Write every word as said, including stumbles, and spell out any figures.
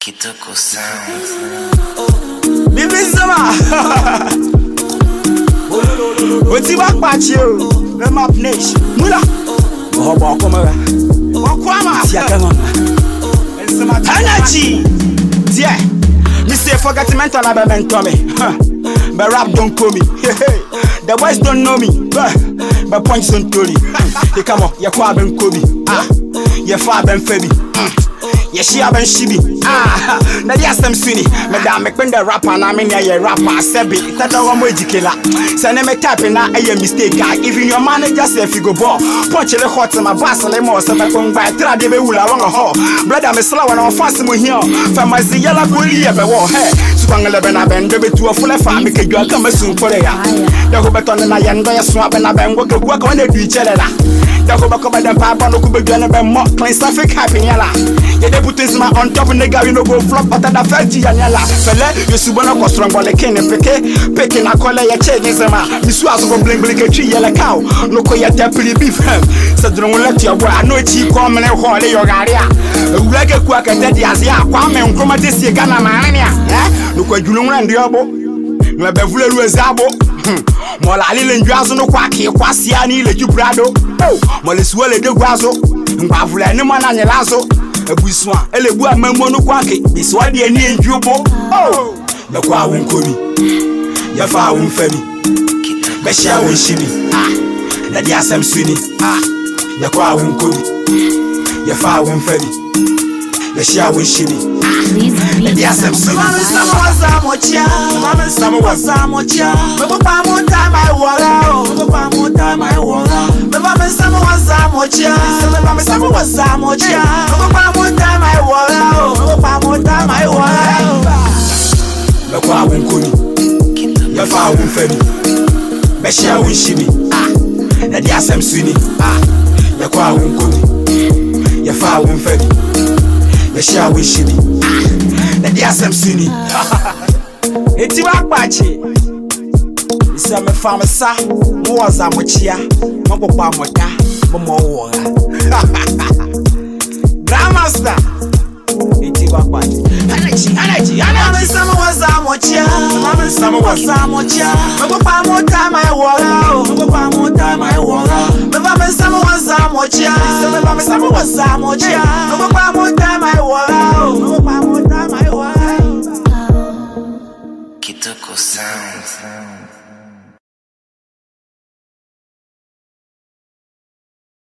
Kitoko sound. Bibi Zama. Oti wa pachi o. Me map nation. Mula. Bo bo komara. Wakwama. Siaka mama. Ensema energy. Yeah. Me say forget mental na be mentor me. But rap don't call me. The boys don't know me. But punch don't tell you. You come on, you kwa ben kobi. Ah. You fa ben febi. Yes, she have been shibi. Ah, now yes, I'm swinny. Madame, make the rapper, and I mean, a rapper, Sebi. It's a dog on killer. Send him a tapping, I a mistake, guy. Even your manager say if you go ball, punch the hot in my bass, and more, so I come by Tradibe Ula on a hall. Brother, Miss Slow, and I'm fasting with him. From my yellow bully, ever war hair. Swang eleven, I've been to a full of farm, because you are coming soon for the The Hobeton and I am by a swap, and I've been working work on the beach. The Hobaka and Papa, no could be done about more clean traffic happy. They put this man on top of the guy, you know, go flop, but at the Frenchie and Yala. Fella, you Subana was strong, but they can't pick it. Picking a collar, your chain is a man. Miss was going to bring a tree, yellow cow. Look at your deputy beef. Said, don't let your boy, I know cheap common and holy your area. Like a quack and daddy as ya, Kwame and Cromatis, Gana Mania. Look at you and the elbow. Mabevule Zabo. Mola Lilin Jazo no quacky, Quasiani, let you brado. Oh, Moliswell de Guazo. Mbavula no man and Lazo. A buissoin, a le bois memono quacky, this one the Indian jubo. Oh, the qua won't call me. Your far won't femi. Besha won't shimmy. Ah, the Yasam swinny. Ah, the qua won't call me. Your far won't femi. Besha won't shimmy. The Yasam swinny. Some was a mocha, some was a mocha. Papa more time I water, Papa more time I water. Papa some was a mocha, some was a mocha. Papa more time I water, Papa more time I water. The car won't call me, your far won't femi. Besha won't shimmy. Ah, the Yasam swinny. Ah, the car won't call me, your far won't femi. Besha won't shimmy. Ah, the Yasam swinny. It's your patchy. It's a me farmer, sir. Was a mochia, Mabo Bamota, Momo. Grandmaster. It's your patchy. Energy, energy, energy. Some was a mochia, some was a mochia. Mabo Bamota, my water, Mabo Bamota, my water. Mabo some was a mochia, some was a mochia.